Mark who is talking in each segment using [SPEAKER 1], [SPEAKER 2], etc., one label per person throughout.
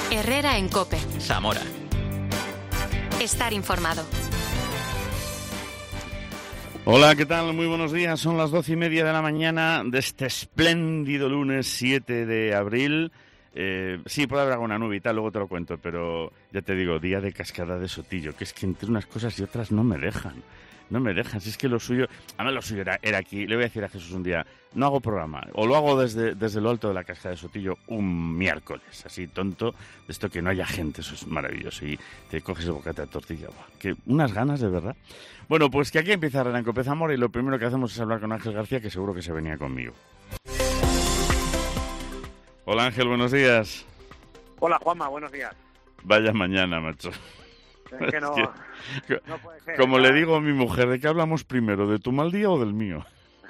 [SPEAKER 1] Herrera en COPE.
[SPEAKER 2] Zamora.
[SPEAKER 1] Estar informado.
[SPEAKER 3] Hola, ¿qué tal? Muy buenos días. Son las 12:30 de la mañana de este espléndido lunes 7 de abril. Sí, puede haber alguna nube y tal, luego te lo cuento, pero ya te digo, día de cascada de Sotillo, que es que entre unas cosas y otras no me dejan. No me dejan, si es que lo suyo... Además, lo suyo era aquí. Le voy a decir a Jesús un día, no hago programa, o lo hago desde lo alto de la cascada de Sotillo un miércoles, así tonto, de esto que no haya gente, eso es maravilloso. Y te coges el bocata de tortilla, que unas ganas, de verdad. Bueno, pues que aquí empieza Herrera en COPE Zamora y lo primero que hacemos es hablar con Ángel García, que seguro que se venía conmigo. Hola Ángel, buenos días.
[SPEAKER 4] Hola Juanma, buenos días.
[SPEAKER 3] Vaya mañana, macho.
[SPEAKER 4] Es que no puede ser.
[SPEAKER 3] Como le digo a mi mujer, ¿de qué hablamos primero? ¿De tu mal día o del mío?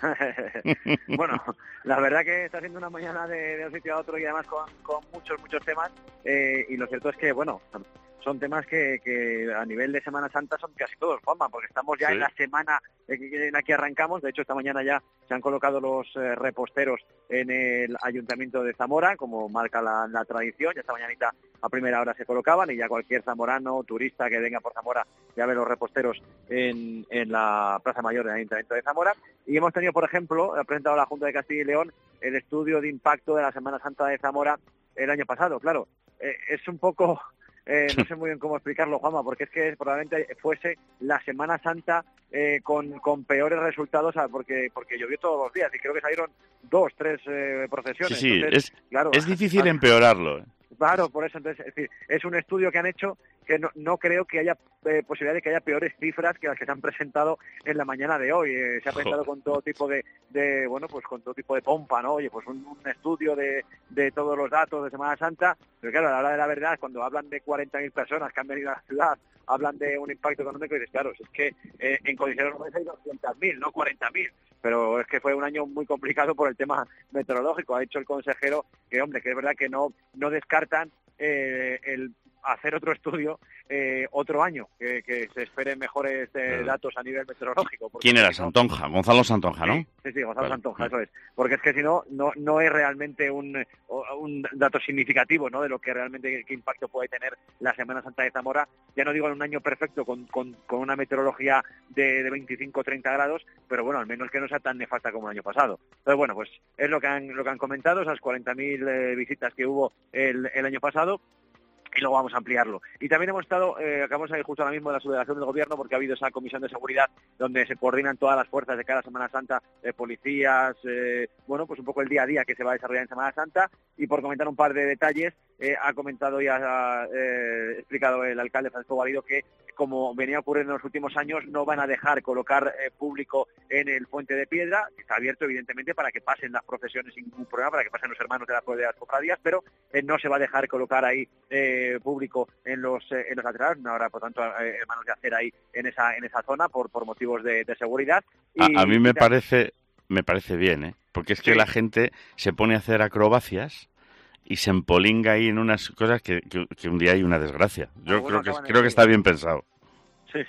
[SPEAKER 4] Bueno, la verdad que está siendo una mañana de un sitio a otro y además con muchos temas y lo cierto es que, bueno, son temas que a nivel de Semana Santa son casi todos, Juanma, porque estamos ya en la semana en la que arrancamos. De hecho, esta mañana ya se han colocado los reposteros en el Ayuntamiento de Zamora, como marca la tradición. Ya esta mañanita a primera hora se colocaban y ya cualquier zamorano, turista que venga por Zamora ya ve los reposteros en la Plaza Mayor del Ayuntamiento de Zamora. Y hemos tenido, por ejemplo, ha presentado la Junta de Castilla y León el estudio de impacto de la Semana Santa de Zamora el año pasado. Claro, es un poco... no sé muy bien cómo explicarlo, Juanma, porque es que probablemente fuese la Semana Santa con peores resultados, porque llovió todos los días y creo que salieron 2, 3 procesiones.
[SPEAKER 3] Sí,
[SPEAKER 4] entonces, claro,
[SPEAKER 3] es difícil empeorarlo.
[SPEAKER 4] Claro, por eso, entonces, es decir, es un estudio que han hecho que no creo que haya posibilidad de que haya peores cifras que las que se han presentado en la mañana de hoy. Se ha presentado con todo tipo de bueno, pues con todo tipo de pompa, ¿no? Oye, pues un estudio de todos los datos de Semana Santa, pero claro, a la hora de la verdad, cuando hablan de 40.000 personas que han venido a la ciudad, hablan de un impacto económico y dices, claro, es que en condiciones normales hay 200.000, no 40.000. Pero es que fue un año muy complicado por el tema meteorológico. Ha dicho el consejero que, hombre, que es verdad que no descartan el hacer otro estudio otro año, que se esperen mejores datos a nivel meteorológico.
[SPEAKER 3] ¿Quién era? Santonja, Gonzalo Santonja, ¿no?
[SPEAKER 4] Sí, Gonzalo Santonja, eso es. Porque es que si no es realmente un dato significativo, ¿no?, de lo que realmente qué impacto puede tener la Semana Santa de Zamora. Ya no digo en un año perfecto con una meteorología de 25 o 30 grados, pero bueno, al menos que no sea tan nefasta como el año pasado. Entonces, bueno, pues es lo que han comentado, esas 40.000 visitas que hubo el año pasado. Y luego vamos a ampliarlo. Y también hemos estado, acabamos de salir justo ahora mismo de la subdelegación del Gobierno, porque ha habido esa comisión de seguridad donde se coordinan todas las fuerzas de cada Semana Santa, policías, bueno, pues un poco el día a día que se va a desarrollar en Semana Santa. Y por comentar un par de detalles, ha comentado y ha explicado el alcalde Francisco Guarido que, como venía ocurriendo en los últimos años, no van a dejar colocar público en el Puente de Piedra. Está abierto, evidentemente, para que pasen las procesiones sin ningún problema, para que pasen los hermanos de las cofradías, pero no se va a dejar colocar ahí público en los laterales. No habrá, por tanto, hermanos de acera ahí en esa zona por motivos de seguridad.
[SPEAKER 3] A mí me parece bien, ¿eh? Porque es que la gente se pone a hacer acrobacias y se empolinga ahí en unas cosas que un día hay una desgracia. Yo creo que está bien pensado.
[SPEAKER 4] Sí.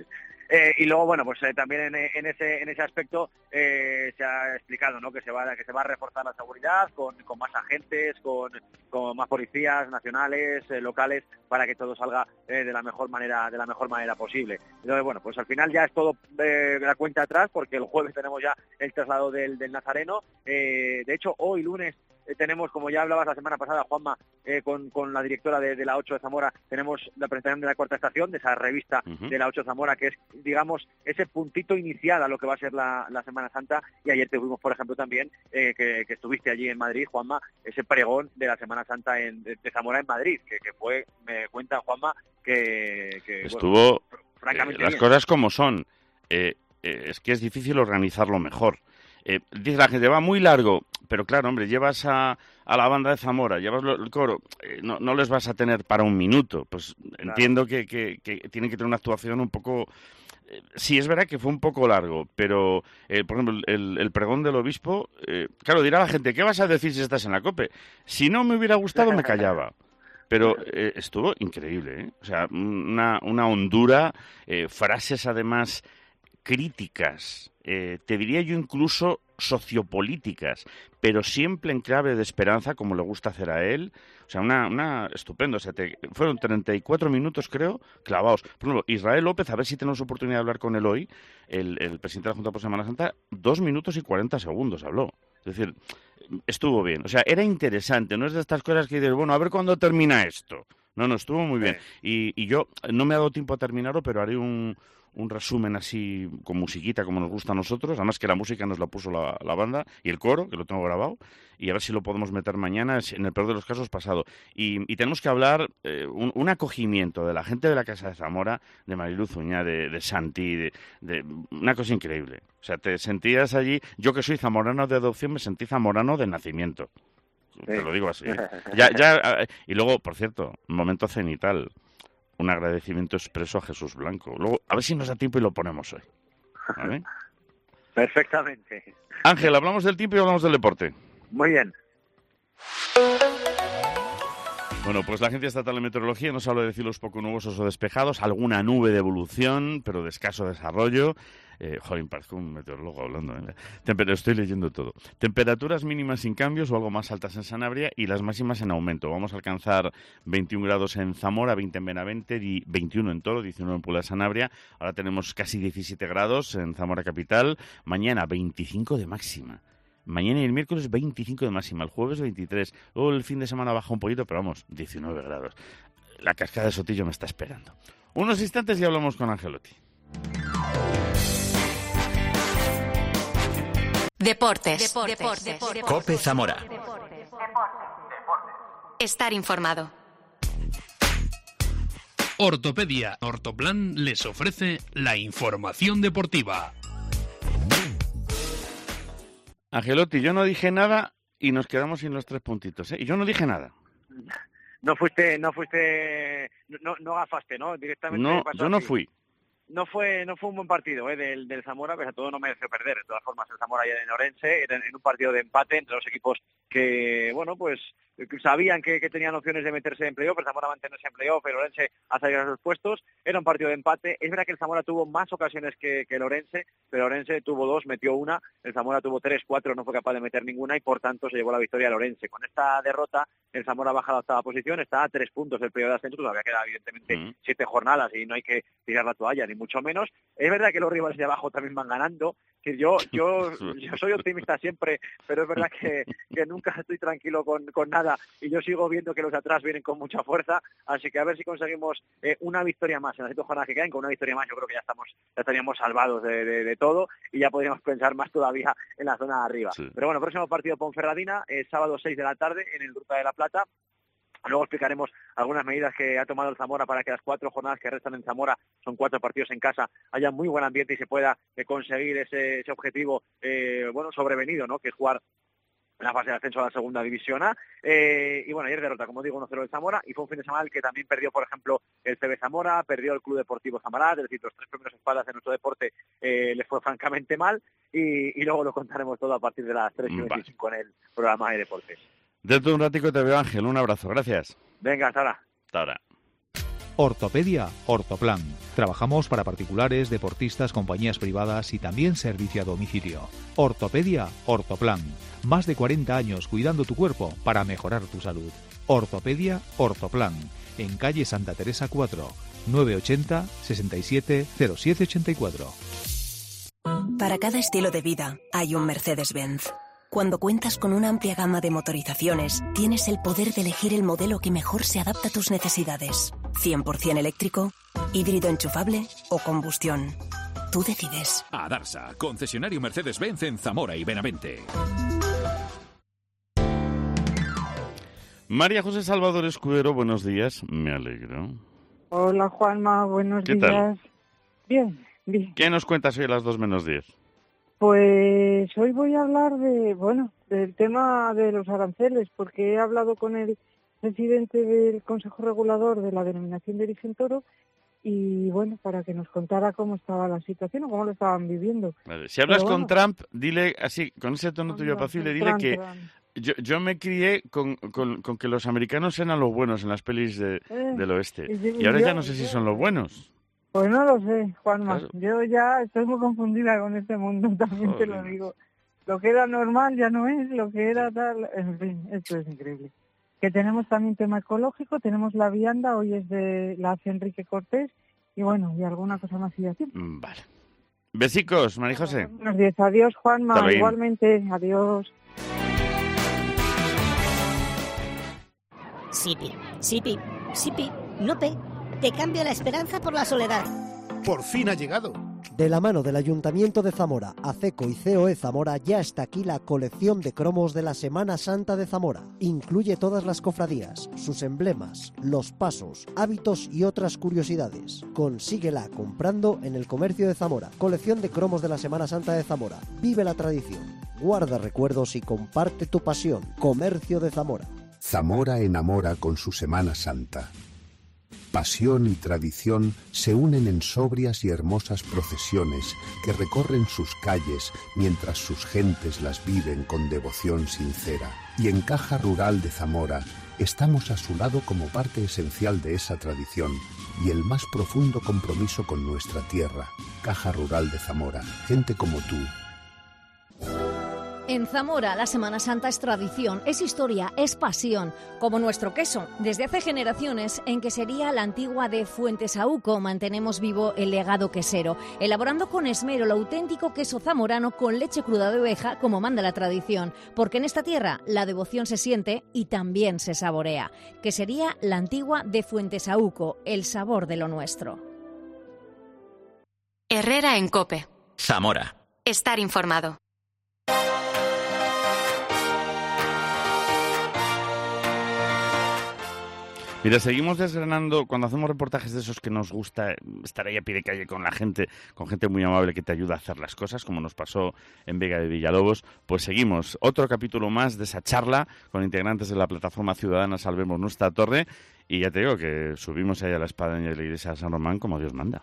[SPEAKER 4] Y luego, bueno, pues también en ese aspecto se ha explicado, ¿no?, que se va a reforzar la seguridad con más agentes, con más policías nacionales, locales, para que todo salga de la mejor manera posible. Entonces, bueno, pues al final ya es todo de la cuenta atrás, porque el jueves tenemos ya el traslado del Nazareno. De hecho, hoy lunes tenemos, como ya hablabas la semana pasada, Juanma, con la directora de la 8 de Zamora, tenemos la presentación de la cuarta estación, de esa revista de la 8 de Zamora, que es, digamos, ese puntito inicial a lo que va a ser la Semana Santa. Y ayer te fuimos, por ejemplo, también, que estuviste allí en Madrid, Juanma, ese pregón de la Semana Santa de Zamora en Madrid, que fue, me cuenta Juanma, que
[SPEAKER 3] estuvo,
[SPEAKER 4] bueno, francamente
[SPEAKER 3] las
[SPEAKER 4] bien.
[SPEAKER 3] Cosas como son. Es que es difícil organizarlo mejor. Dice la gente, va muy largo, pero claro, hombre, llevas a la banda de Zamora, llevas el coro, no les vas a tener para un minuto. Pues claro. Entiendo que tienen que tener una actuación un poco... Sí, es verdad que fue un poco largo, pero, por ejemplo, el pregón del obispo, claro, dirá la gente, ¿qué vas a decir si estás en la COPE? Si no me hubiera gustado, me callaba. Pero estuvo increíble, ¿eh? O sea, una hondura, frases además críticas, te diría yo incluso sociopolíticas, pero siempre en clave de esperanza, como le gusta hacer a él. O sea, una estupendo. O sea, fueron 34 minutos, creo, clavados. Por ejemplo, Israel López, a ver si tenemos oportunidad de hablar con él hoy, el presidente de la Junta por Semana Santa, 2 minutos y 40 segundos habló. Es decir, estuvo bien. O sea, era interesante. No es de estas cosas que dices, bueno, a ver cuándo termina esto. No, estuvo muy bien. Y yo, no me ha dado tiempo a terminarlo, pero haré un resumen así con musiquita como nos gusta a nosotros, además que la música nos la puso la banda y el coro, que lo tengo grabado, y a ver si lo podemos meter mañana, en el peor de los casos pasado. Y tenemos que hablar un acogimiento de la gente de la Casa de Zamora, de Mariluz Uñá, de Santi, de una cosa increíble. O sea, te sentías allí, yo que soy zamorano de adopción, me sentí zamorano de nacimiento. Te lo digo así. Y luego, por cierto, momento cenital. Un agradecimiento expreso a Jesús Blanco. Luego, a ver si nos da tiempo y lo ponemos hoy. ¿Vale?
[SPEAKER 4] Perfectamente.
[SPEAKER 3] Ángel, ¿hablamos del tiempo y hablamos del deporte?
[SPEAKER 4] Muy bien.
[SPEAKER 3] Bueno, pues la Agencia Estatal de Meteorología nos habla de cielos poco nubosos o despejados, alguna nube de evolución, pero de escaso desarrollo. Joder, parezco un meteorólogo hablando. Estoy leyendo todo. Temperaturas mínimas sin cambios o algo más altas en Sanabria y las máximas en aumento. Vamos a alcanzar 21 grados en Zamora, 20 en Benavente, 21 en Toro, 19 en Puebla de Sanabria. Ahora tenemos casi 17 grados en Zamora capital. Mañana 25 de máxima. Mañana y el miércoles 25 de máxima, el jueves 23. Luego el fin de semana baja un poquito, pero vamos, 19 grados. La cascada de Sotillo me está esperando. Unos instantes y hablamos con Angelotti.
[SPEAKER 1] Deportes.
[SPEAKER 2] COPE Zamora.
[SPEAKER 1] Estar informado.
[SPEAKER 5] Ortopedia Ortoplan les ofrece la información deportiva.
[SPEAKER 3] Angelotti, yo no dije nada y nos quedamos sin los 3 puntitos, ¿eh? Y yo no dije nada.
[SPEAKER 4] No gafaste, ¿no? Directamente.
[SPEAKER 3] No, yo no fui.
[SPEAKER 4] No fue un buen partido del Zamora, pese a todo no mereció perder. De todas formas, el Zamora ya en Orense, en un partido de empate entre los equipos que, bueno, pues sabían que tenían opciones de meterse en playoff, el Zamora mantenerse en playoff, el Orense a salir a sus puestos. Era un partido de empate. Es verdad que el Zamora tuvo más ocasiones que el Orense, pero el Orense tuvo 2, metió 1. El Zamora tuvo 3, 4, no fue capaz de meter ninguna y por tanto se llevó la victoria al Orense. Con esta derrota, el Zamora baja a la 8ª posición, está a 3 puntos del periodo de ascenso. Todavía queda evidentemente 7 jornadas y no hay que tirar la toalla, ni mucho menos. Es verdad que los rivales de abajo también van ganando. Que yo soy optimista siempre, pero es verdad que nunca estoy tranquilo con nada y yo sigo viendo que los de atrás vienen con mucha fuerza, así que a ver si conseguimos una victoria más en las 7 jornadas que quedan. Con una victoria más yo creo que ya estaríamos salvados de todo y ya podríamos pensar más todavía en la zona de arriba. Sí. Pero bueno, próximo partido Ponferradina, sábado 6 de la tarde en el Ruta de la Plata. Luego explicaremos algunas medidas que ha tomado el Zamora para que las 4 jornadas que restan en Zamora, son 4 partidos en casa, haya muy buen ambiente y se pueda conseguir ese objetivo sobrevenido, ¿no? Que es jugar en la fase de ascenso a la segunda división A. Y bueno, ayer derrota, como digo, 1-0 el Zamora, y fue un fin de semana que también perdió, por ejemplo, el CB Zamora, perdió el Club Deportivo Zamora, es decir, los 3 primeros espadas de nuestro deporte les fue francamente mal, y luego lo contaremos todo a partir de las 3:25 en el programa de deportes.
[SPEAKER 3] Dentro de un ratico te veo, Ángel. Un abrazo. Gracias.
[SPEAKER 4] Venga, hasta ahora.
[SPEAKER 3] Hasta ahora.
[SPEAKER 6] Ortopedia Ortoplan. Trabajamos para particulares, deportistas, compañías privadas y también servicio a domicilio. Ortopedia Ortoplan. Más de 40 años cuidando tu cuerpo para mejorar tu salud. Ortopedia Ortoplan. En calle Santa Teresa 4, 980 67 0784.
[SPEAKER 7] Para cada estilo de vida hay un Mercedes-Benz. Cuando cuentas con una amplia gama de motorizaciones, tienes el poder de elegir el modelo que mejor se adapta a tus necesidades. 100% eléctrico, híbrido enchufable o combustión. Tú decides.
[SPEAKER 2] Adarsa, concesionario Mercedes-Benz en Zamora y Benavente.
[SPEAKER 3] María José Salvador Escudero, buenos días. Me alegro.
[SPEAKER 8] Hola, Juanma, buenos días.
[SPEAKER 3] ¿Qué tal?
[SPEAKER 8] Bien.
[SPEAKER 3] ¿Qué nos cuentas hoy a las 2:10?
[SPEAKER 8] Pues hoy voy a hablar del tema de los aranceles, porque he hablado con el presidente del Consejo Regulador de la Denominación de Origen Toro y para que nos contara cómo estaba la situación o cómo lo estaban viviendo.
[SPEAKER 3] Vale. Si hablas con Trump, dile así, con ese tono tuyo apacible, dile que yo me crié con que los americanos eran los buenos en las pelis del oeste y ahora ya no sé si son los buenos.
[SPEAKER 8] Pues no lo sé, Juanma.
[SPEAKER 3] Claro.
[SPEAKER 8] Yo ya estoy muy confundida con este mundo, también te lo digo. Lo que era normal ya no es, lo que era tal... En fin, esto es increíble. Que tenemos también tema ecológico, tenemos la vianda, hoy es la hace Enrique Cortés, y bueno, y alguna cosa más y así.
[SPEAKER 3] Vale. Besicos, María José.
[SPEAKER 8] Buenos días, adiós, Juanma,
[SPEAKER 3] Está bien.
[SPEAKER 8] igualmente, adiós.
[SPEAKER 9] Sipi, Sipi, Sipi, Nope, te cambio la esperanza por la soledad.
[SPEAKER 10] Por fin ha llegado.
[SPEAKER 11] De la mano del Ayuntamiento de Zamora, ACECO y COE Zamora, ya está aquí la colección de cromos de la Semana Santa de Zamora. Incluye todas las cofradías, sus emblemas, los pasos, hábitos y otras curiosidades. Consíguela comprando en el comercio de Zamora. Colección de cromos de la Semana Santa de Zamora. Vive la tradición, guarda recuerdos y comparte tu pasión. Comercio de Zamora.
[SPEAKER 12] Zamora enamora con su Semana Santa. Pasión y tradición se unen en sobrias y hermosas procesiones que recorren sus calles mientras sus gentes las viven con devoción sincera. Y en Caja Rural de Zamora estamos a su lado como parte esencial de esa tradición y el más profundo compromiso con nuestra tierra. Caja Rural de Zamora, gente como tú.
[SPEAKER 13] En Zamora, la Semana Santa es tradición, es historia, es pasión, como nuestro queso. Desde hace generaciones, en Quesería La Antigua de Fuentesauco mantenemos vivo el legado quesero, elaborando con esmero el auténtico queso zamorano con leche cruda de oveja, como manda la tradición, porque en esta tierra la devoción se siente y también se saborea. Quesería La Antigua de Fuentesauco, el sabor de lo nuestro.
[SPEAKER 1] Herrera en COPE.
[SPEAKER 2] Zamora.
[SPEAKER 1] Estar informado.
[SPEAKER 3] Mira, seguimos desgranando, cuando hacemos reportajes de esos que nos gusta estar ahí a pie de calle con gente muy amable que te ayuda a hacer las cosas, como nos pasó en Vega de Villalobos, pues seguimos otro capítulo más de esa charla con integrantes de la plataforma ciudadana Salvemos Nuestra Torre, y ya te digo que subimos ahí a la espadaña de la iglesia de San Román como Dios manda.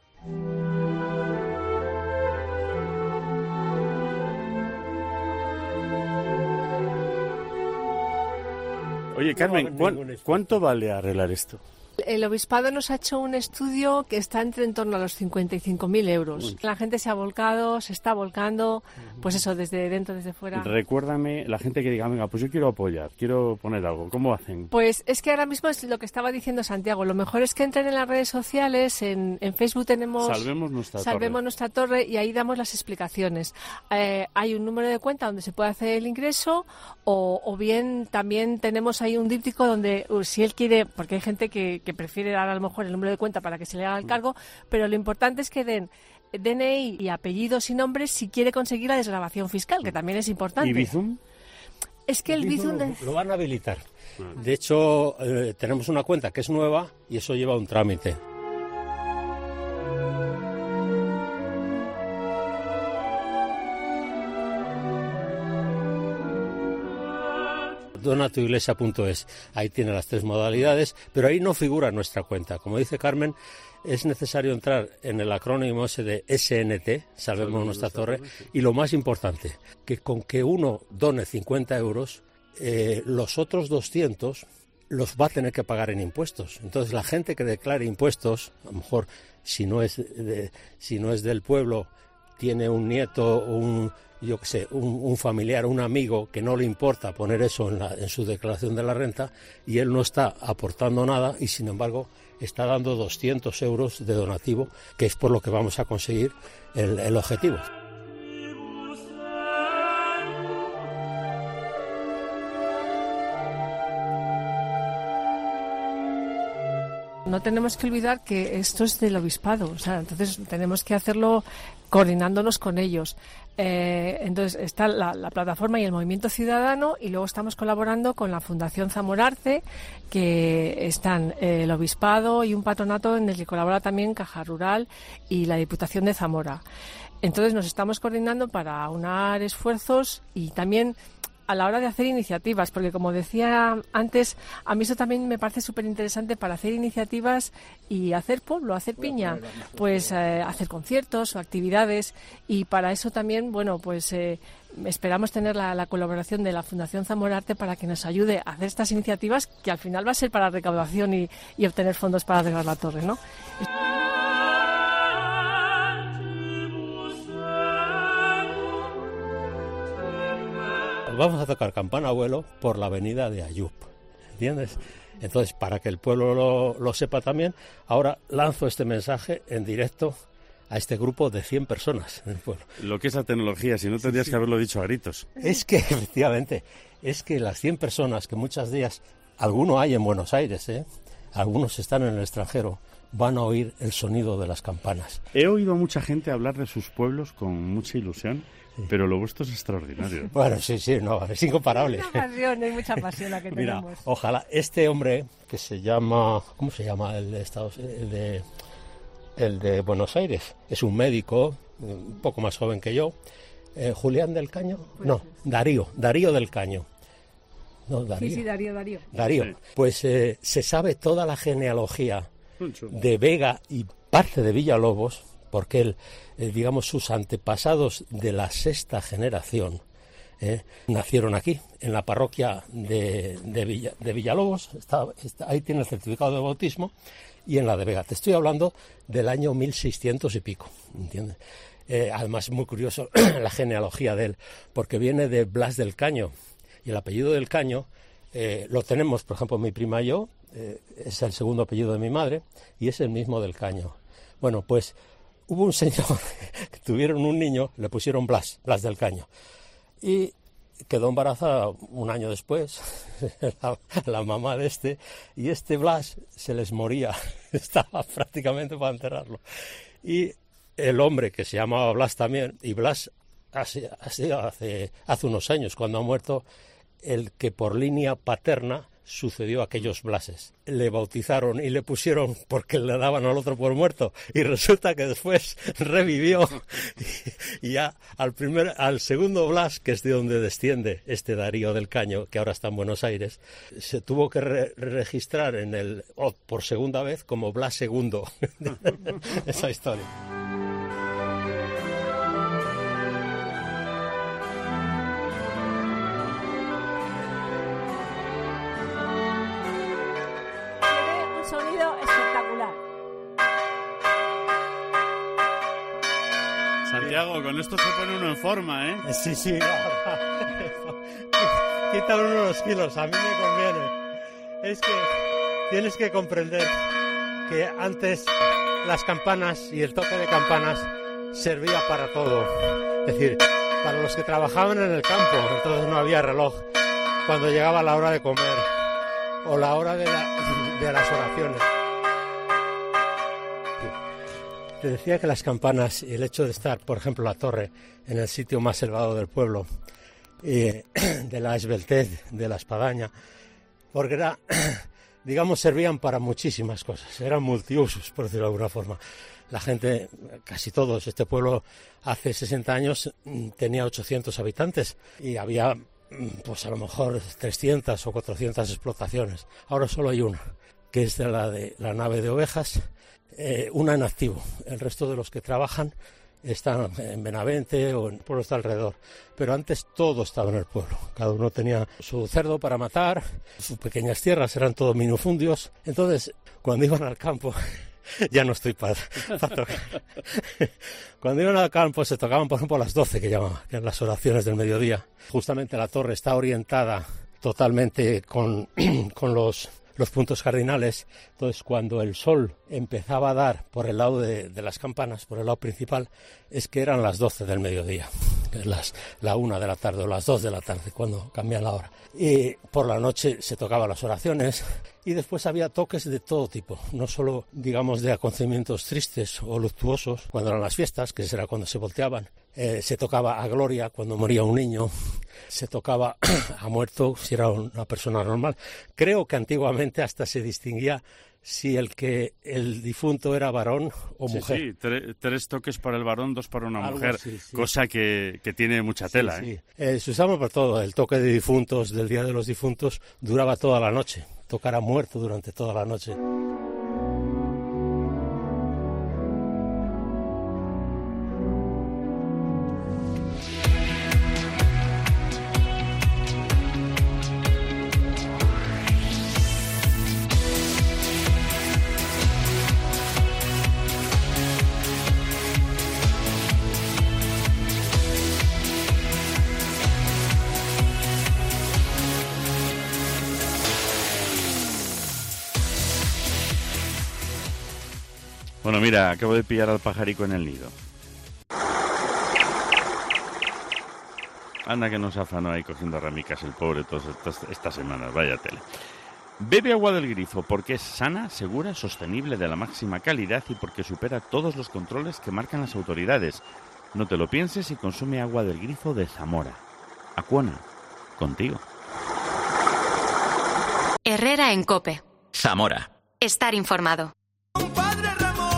[SPEAKER 14] Oye, Carmen, ¿cuánto vale arreglar esto?
[SPEAKER 15] El obispado nos ha hecho un estudio que está en torno a los 55.000 euros. La gente se ha volcado, se está volcando, pues eso, desde dentro, desde fuera.
[SPEAKER 14] Recuérdame, la gente que diga, venga, pues yo quiero apoyar, quiero poner algo, ¿cómo hacen?
[SPEAKER 15] Pues es que ahora mismo es lo que estaba diciendo Santiago, lo mejor es que entren en las redes sociales, en Facebook tenemos
[SPEAKER 14] Salvemos Nuestra
[SPEAKER 15] Torre y ahí damos las explicaciones. Hay un número de cuenta donde se puede hacer el ingreso o bien también tenemos ahí un díptico donde si él quiere, porque hay gente que prefiere dar a lo mejor el número de cuenta para que se le haga el cargo, pero lo importante es que den DNI y apellidos y nombres si quiere conseguir la desgravación fiscal, que también es importante.
[SPEAKER 14] ¿Y Bizum?
[SPEAKER 15] Es que el Bizum
[SPEAKER 16] lo van a habilitar. De hecho, tenemos una cuenta que es nueva y eso lleva un trámite. donatuiglesia.es. Ahí tiene las 3 modalidades, pero ahí no figura nuestra cuenta. Como dice Carmen, es necesario entrar en el acrónimo ese de SNT, Salvemos Nuestra Torre, y lo más importante, que con que uno done 50 euros, los otros 200 los va a tener que pagar en impuestos. Entonces la gente que declare impuestos, a lo mejor si no es del pueblo, tiene un nieto, un familiar, un amigo que no le importa poner eso en su declaración de la renta y él no está aportando nada y sin embargo está dando 200 euros de donativo, que es por lo que vamos a conseguir el objetivo.
[SPEAKER 15] No tenemos que olvidar que esto es del obispado, o sea, entonces tenemos que hacerlo coordinándonos con ellos. Entonces está la plataforma y el movimiento ciudadano y luego estamos colaborando con la Fundación Zamorarte, que están el obispado y un patronato en el que colabora también Caja Rural y la Diputación de Zamora. Entonces nos estamos coordinando para aunar esfuerzos y también a la hora de hacer iniciativas, porque como decía antes, a mí eso también me parece súper interesante para hacer iniciativas y hacer pueblo, hacer piña, pues hacer conciertos o actividades y para eso también, bueno, pues esperamos tener la colaboración de la Fundación Zamorarte para que nos ayude a hacer estas iniciativas que al final va a ser para recaudación y obtener fondos para arreglar la torre, ¿no?
[SPEAKER 16] vamos a tocar Campana Abuelo por la avenida de Ayub, ¿entiendes? Entonces, para que el pueblo lo sepa también, ahora lanzo este mensaje en directo a este grupo de 100 personas en el pueblo.
[SPEAKER 3] Lo que es la tecnología, si no tendrías que haberlo dicho a gritos.
[SPEAKER 16] Es que, efectivamente, es que las 100 personas que muchos días, algunos hay en Buenos Aires, algunos están en el extranjero, van a oír el sonido de las campanas.
[SPEAKER 3] He oído a mucha gente hablar de sus pueblos con mucha ilusión, pero lo vuestro es extraordinario.
[SPEAKER 16] Bueno, sí, no, es incomparable.
[SPEAKER 15] Hay mucha pasión la que
[SPEAKER 16] Mira,
[SPEAKER 15] tenemos.
[SPEAKER 16] ojalá este hombre que se llama, ¿cómo se llama? El de Buenos Aires, es un médico, un poco más joven que yo, Julián del Caño, no, Darío del Caño. No, Darío.
[SPEAKER 15] Sí, Darío.
[SPEAKER 16] Darío, sí. Pues se sabe toda la genealogía de Vega y parte de Villalobos, porque él, digamos, sus antepasados de la 6ª generación nacieron aquí, en la parroquia de Villalobos, ahí tiene el certificado de bautismo, y en la de Vega. Te estoy hablando del año 1600 y pico, ¿entiendes? Además es muy curioso la genealogía de él, porque viene de Blas del Caño, y el apellido del Caño lo tenemos, por ejemplo, mi prima y yo, es el segundo apellido de mi madre, y es el mismo del Caño. Bueno, pues hubo un señor que tuvieron un niño, le pusieron Blas del Caño, y quedó embarazada un año después, la mamá de y este Blas se les moría, estaba prácticamente para enterrarlo. Y el hombre que se llamaba Blas también, y Blas hace unos años, cuando ha muerto, el que por línea paterna sucedió a aquellos Blases. Le bautizaron y le pusieron porque le daban al otro por muerto, y resulta que después revivió y ya al segundo Blas, que es de donde desciende este Darío del Caño, que ahora está en Buenos Aires, se tuvo que registrar por segunda vez como Blas II. Esa historia.
[SPEAKER 15] Sonido espectacular.
[SPEAKER 3] Santiago, con esto se pone uno en forma, ¿eh?
[SPEAKER 16] Sí, quita uno los kilos, a mí me conviene. Es que tienes que comprender que antes las campanas y el toque de campanas servía para todo. Es decir, para los que trabajaban en el campo, entonces no había reloj. Cuando llegaba la hora de comer o la hora de las oraciones. Te decía que las campanas y el hecho de estar, por ejemplo, la torre en el sitio más elevado del pueblo, de la esbeltez, de la espadaña, porque servían para muchísimas cosas, eran multiusos, por decirlo de alguna forma. La gente, casi todos, este pueblo hace 60 años tenía 800 habitantes y había pues a lo mejor 300 o 400 explotaciones. Ahora solo hay una, que es de la nave de ovejas, una en activo. El resto de los que trabajan están en Benavente o en pueblos de alrededor. Pero antes todo estaba en el pueblo. Cada uno tenía su cerdo para matar, sus pequeñas tierras, eran todos minifundios. Entonces, cuando iban al campo... Ya no estoy para tocar. Cuando iban al campo se tocaban, por ejemplo, a las 12, que eran las oraciones del mediodía. Justamente la torre está orientada totalmente con los puntos cardinales. Entonces, cuando el sol empezaba a dar por el lado de las campanas, por el lado principal, es que eran las 12 del mediodía, la 1 de la tarde o las 2 de la tarde, cuando cambian la hora. Y por la noche se tocaban las oraciones. Y después había toques de todo tipo, no solo, digamos, de acontecimientos tristes o luctuosos, cuando eran las fiestas, que era cuando se volteaban. Se tocaba a gloria cuando moría un niño, se tocaba a muerto si era una persona normal. Creo que antiguamente hasta se distinguía si el difunto era varón o mujer.
[SPEAKER 3] Sí, 3 toques para el varón, 2 para una
[SPEAKER 16] Algo
[SPEAKER 3] mujer,
[SPEAKER 16] así, sí.
[SPEAKER 3] Cosa que tiene mucha tela.
[SPEAKER 16] Sí. Se usaba por todo. El toque de difuntos, del Día de los Difuntos, duraba toda la noche. Tocar a muerto durante toda la noche.
[SPEAKER 3] Bueno, mira, acabo de pillar al pajarico en el nido. Anda que nos afanó ahí cogiendo ramicas el pobre todas estas semanas, vaya tele. Bebe agua del grifo porque es sana, segura, sostenible, de la máxima calidad y porque supera todos los controles que marcan las autoridades. No te lo pienses y consume agua del grifo de Zamora. Acuona, contigo.
[SPEAKER 1] Herrera en COPE.
[SPEAKER 2] Zamora.
[SPEAKER 1] Estar informado.
[SPEAKER 17] Compadre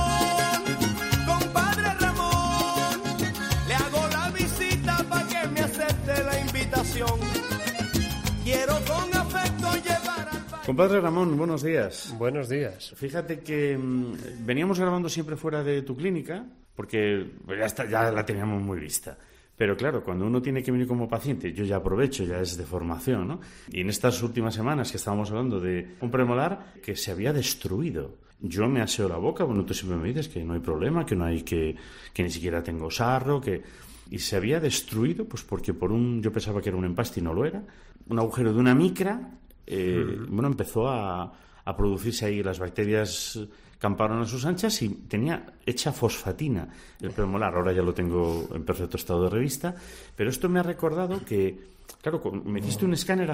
[SPEAKER 17] Ramón, le hago la visita para que me acepte la invitación. Quiero con afecto llevar al baile.
[SPEAKER 14] Compadre Ramón, buenos días.
[SPEAKER 18] Buenos días.
[SPEAKER 14] Fíjate que veníamos grabando siempre fuera de tu clínica, porque ya la teníamos muy vista. Pero claro, cuando uno tiene que venir como paciente, yo ya aprovecho, ya es de formación, ¿no? Y en estas últimas semanas que estábamos hablando de un premolar que se había destruido. Yo me aseo la boca, bueno, tú siempre me dices que no hay problema, que no hay que ni siquiera tengo sarro, y se había destruido, pues porque yo pensaba que era un empaste y no lo era, un agujero de una micra, bueno, empezó a producirse ahí las bacterias. Camparon a sus anchas y tenía hecha fosfatina el premolar. Ahora ya lo tengo en perfecto estado de revista, pero esto me ha recordado que, claro, me hiciste un escáner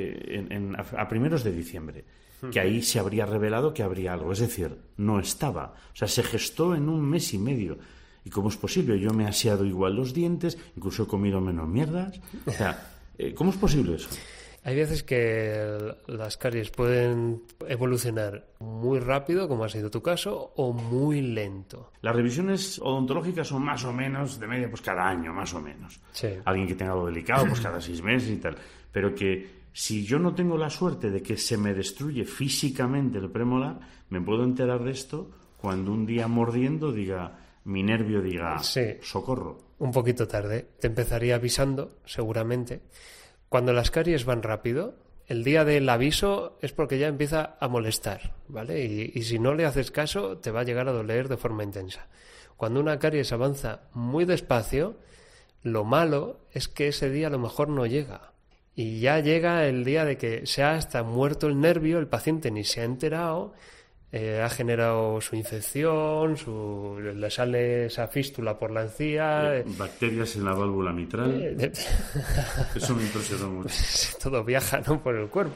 [SPEAKER 14] a primeros de diciembre, que ahí se habría revelado que habría algo, es decir, no estaba. O sea, se gestó en un mes y medio. ¿Y cómo es posible? Yo me he aseado igual los dientes, incluso he comido menos mierdas. O sea, ¿cómo es posible eso?
[SPEAKER 18] Hay veces que las caries pueden evolucionar muy rápido, como ha sido tu caso, o muy lento.
[SPEAKER 14] Las revisiones odontológicas son más o menos de media, pues cada año, más o menos.
[SPEAKER 18] Sí.
[SPEAKER 14] Alguien que tenga algo delicado, pues cada 6 meses y tal. Pero que si yo no tengo la suerte de que se me destruye físicamente el premolar, me puedo enterar de esto cuando un día mordiendo mi nervio diga, sí, socorro.
[SPEAKER 18] Un poquito tarde. Te empezaría avisando, seguramente. Cuando las caries van rápido, el día del aviso es porque ya empieza a molestar, ¿vale? Y si no le haces caso, te va a llegar a doler de forma intensa. Cuando una caries avanza muy despacio, lo malo es que ese día a lo mejor no llega. Y ya llega el día de que se ha hasta muerto el nervio, el paciente ni se ha enterado, ha generado su infección, le sale esa fístula por la encía.
[SPEAKER 14] Bacterias en la válvula mitral. Eso me impresionó mucho.
[SPEAKER 18] Pues, todo viaja, ¿no?, por el cuerpo.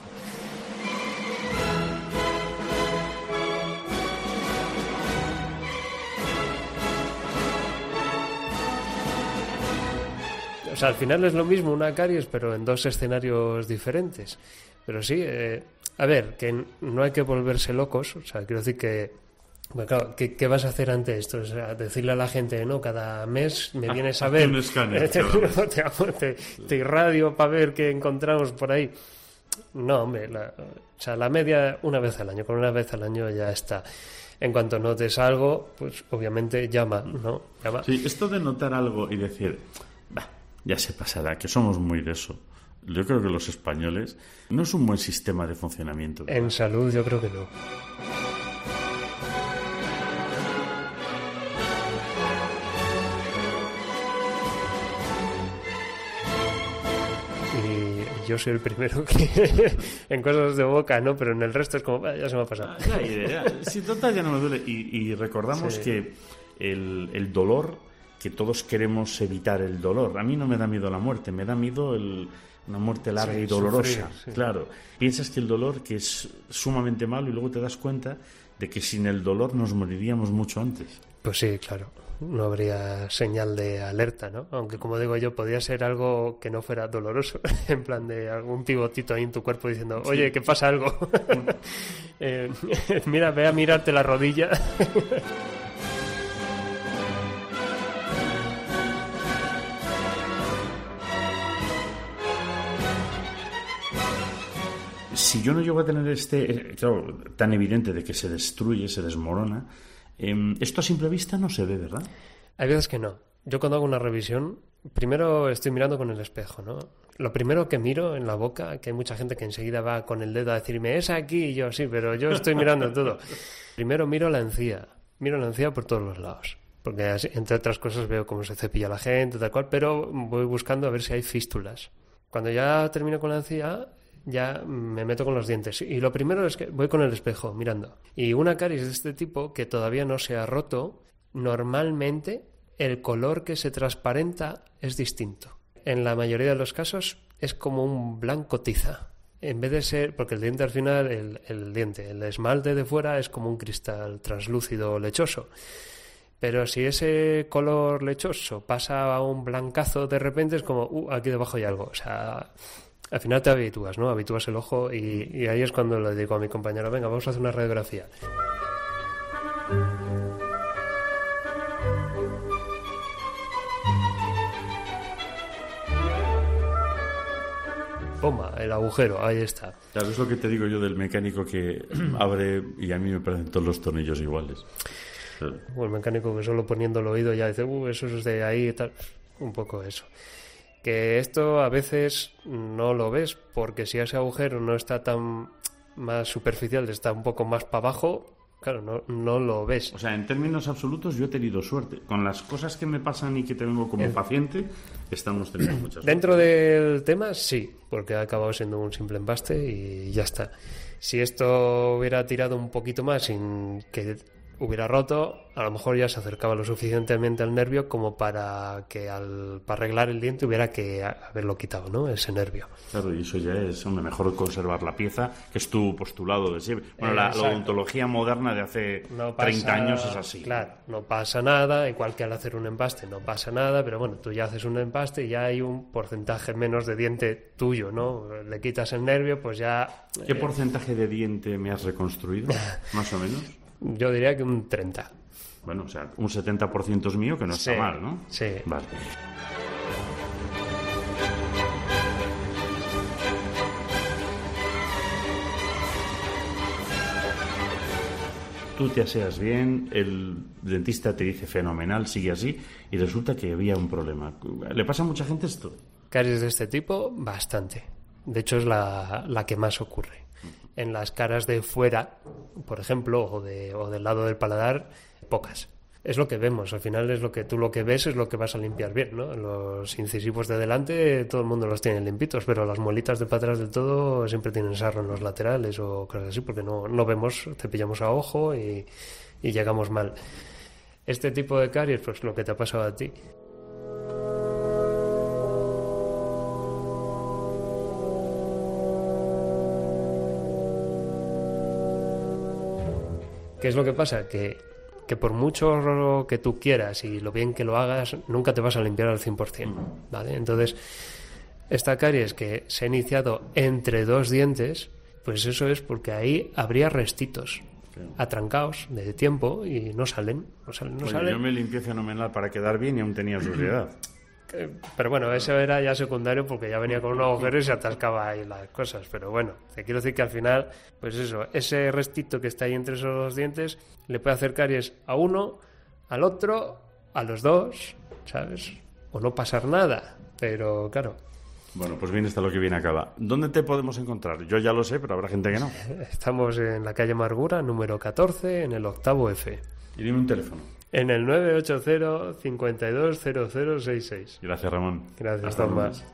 [SPEAKER 18] O sea, al final es lo mismo una caries, pero en 2 escenarios diferentes. Pero sí, a ver, que no hay que volverse locos. O sea, quiero decir que, bueno, claro, ¿qué vas a hacer ante esto? O sea, decirle a la gente, no, cada mes me vienes a ver,
[SPEAKER 14] un escáner,
[SPEAKER 18] te irradio para ver qué encontramos por ahí. No, hombre, la media una vez al año, con una vez al año ya está. En cuanto notes algo, pues obviamente llama, ¿no? Llama.
[SPEAKER 14] Sí, esto de notar algo y decir, ya se pasará, que somos muy de eso. Yo creo que los españoles no es un buen sistema de funcionamiento.
[SPEAKER 18] En salud yo creo que no. Y yo soy el primero que en cosas de boca, ¿no? Pero en el resto es como, ya se me ha pasado.
[SPEAKER 14] Si total ya no me duele. Y recordamos que el dolor, que todos queremos evitar el dolor. A mí no me da miedo la muerte, me da miedo una muerte larga y dolorosa. Sufrir. Claro, piensas que el dolor, que es sumamente malo, y luego te das cuenta de que sin el dolor nos moriríamos mucho antes.
[SPEAKER 18] Pues sí, claro, no habría señal de alerta, ¿no? Aunque, como digo yo, podría ser algo que no fuera doloroso, en plan de algún pivotito ahí en tu cuerpo diciendo, oye, ¿qué pasa algo? Mira, ve a mirarte la rodilla.
[SPEAKER 14] Si yo no llego a tener claro, tan evidente de que se destruye, se desmorona, esto a simple vista no se ve, ¿verdad?
[SPEAKER 18] Hay veces que no. Yo cuando hago una revisión, primero estoy mirando con el espejo, ¿no? Lo primero que miro en la boca, que hay mucha gente que enseguida va con el dedo a decirme, es aquí, y yo sí, pero yo estoy mirando todo. Primero miro la encía por todos los lados. Porque así, entre otras cosas veo cómo se cepilla la gente, tal cual, pero voy buscando a ver si hay fístulas. Cuando ya termino con la encía, ya me meto con los dientes. Y lo primero es que voy con el espejo mirando. Y una caries de este tipo que todavía no se ha roto, normalmente el color que se transparenta es distinto. En la mayoría de los casos es como un blanco tiza. En vez de ser, porque el diente al final, el esmalte de fuera es como un cristal translúcido lechoso. Pero si ese color lechoso pasa a un blancazo de repente, es como, aquí debajo hay algo. O sea, al final te habitúas, ¿no? Habitúas el ojo y ahí es cuando le digo a mi compañero, venga, vamos a hacer una radiografía. Pumba, el agujero, ahí está.
[SPEAKER 14] Claro, es lo que te digo yo del mecánico que abre y a mí me parecen todos los tornillos iguales.
[SPEAKER 18] O el mecánico que solo poniendo el oído ya dice, eso es de ahí y tal. Un poco eso. Que esto a veces no lo ves, porque si ese agujero no está tan más superficial, está un poco más para abajo, claro, no lo ves.
[SPEAKER 14] O sea, en términos absolutos yo he tenido suerte. Con las cosas que me pasan y que tengo como paciente, estamos teniendo mucha suerte.
[SPEAKER 18] Dentro del tema, sí, porque ha acabado siendo un simple empaste y ya está. Si esto hubiera tirado un poquito más sin que hubiera roto, a lo mejor ya se acercaba lo suficientemente al nervio como para que para arreglar el diente hubiera que haberlo quitado, ¿no? Ese nervio.
[SPEAKER 14] Claro, y eso ya es mejor conservar la pieza, que es tu postulado de siempre. Bueno, la odontología moderna de hace 30 años es así.
[SPEAKER 18] Claro, no pasa nada, igual que al hacer un empaste no pasa nada, pero bueno, tú ya haces un empaste y ya hay un porcentaje menos de diente tuyo, ¿no? Le quitas el nervio, pues ya...
[SPEAKER 14] ¿Qué porcentaje de diente me has reconstruido, más o menos?
[SPEAKER 18] Yo diría que un 30.
[SPEAKER 14] Bueno, o sea, un 70% es mío, que no está mal, ¿no?
[SPEAKER 18] Sí.
[SPEAKER 14] Vale. Tú te aseas bien, el dentista te dice fenomenal, sigue así, y resulta que había un problema. ¿Le pasa a mucha gente esto?
[SPEAKER 18] Caries de este tipo, bastante. De hecho, es la que más ocurre. En las caras de fuera, por ejemplo, o del lado del paladar, pocas. Es lo que vemos, al final es lo que ves es lo que vas a limpiar bien, ¿no? Los incisivos de delante todo el mundo los tiene limpitos, pero las muelitas de para atrás del todo siempre tienen sarro en los laterales o cosas así, porque no vemos, cepillamos a ojo y llegamos mal. Este tipo de caries, pues lo que te ha pasado a ti. ¿Qué es lo que pasa? Que por mucho que tú quieras y lo bien que lo hagas, nunca te vas a limpiar al 100%, ¿vale? Entonces, esta caries que se ha iniciado entre dos dientes, pues eso es porque ahí habría restitos atrancados de tiempo y no salen.
[SPEAKER 14] Yo me limpié fenomenal para quedar bien y aún tenía suciedad.
[SPEAKER 18] Pero bueno, eso era ya secundario porque ya venía con un agujero y se atascaba ahí las cosas. Pero bueno, te quiero decir que al final, pues eso, ese restito que está ahí entre esos dos dientes le puede hacer caries a uno, al otro, a los dos, ¿sabes? O no pasar nada, pero claro.
[SPEAKER 14] Bueno, pues bien está lo que viene acaba. ¿Dónde te podemos encontrar? Yo ya lo sé, pero habrá gente que no.
[SPEAKER 18] Estamos en la calle Amargura, número 14, en el 8º F.
[SPEAKER 14] Y dime un teléfono.
[SPEAKER 18] En el 980 520066.
[SPEAKER 14] Gracias, Ramón.
[SPEAKER 18] Gracias, Tomás.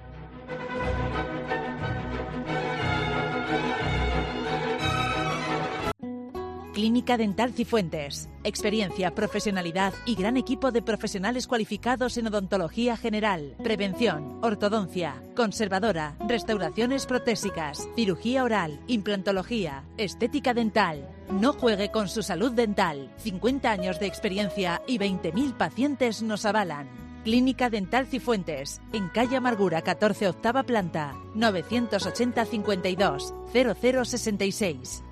[SPEAKER 19] Clínica Dental Cifuentes. Experiencia, profesionalidad y gran equipo de profesionales cualificados en odontología general, prevención, ortodoncia, conservadora, restauraciones protésicas, cirugía oral, implantología, estética dental. No juegue con su salud dental. 50 años de experiencia y 20.000 pacientes nos avalan. Clínica Dental Cifuentes, en calle Amargura 14, octava planta, 980 52 0066.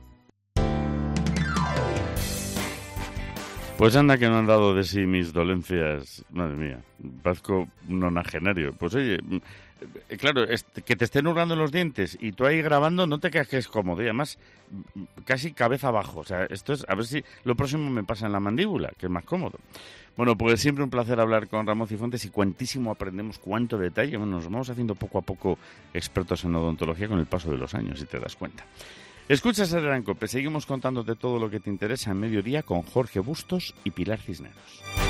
[SPEAKER 3] Pues anda que no han dado de sí mis dolencias, madre mía, parezco un nonagenario. Pues oye, claro, que te estén hurgando los dientes y tú ahí grabando, no te creas que es cómodo, y además casi cabeza abajo. O sea, esto es, a ver si lo próximo me pasa en la mandíbula, que es más cómodo. Bueno, pues siempre un placer hablar con Ramón Cifuentes y cuantísimo aprendemos, cuánto detalle. Bueno, nos vamos haciendo poco a poco expertos en odontología con el paso de los años, si te das cuenta. Escuchas Herrera en COPE, seguimos contándote todo lo que te interesa en Mediodía con Jorge Bustos y Pilar Cisneros.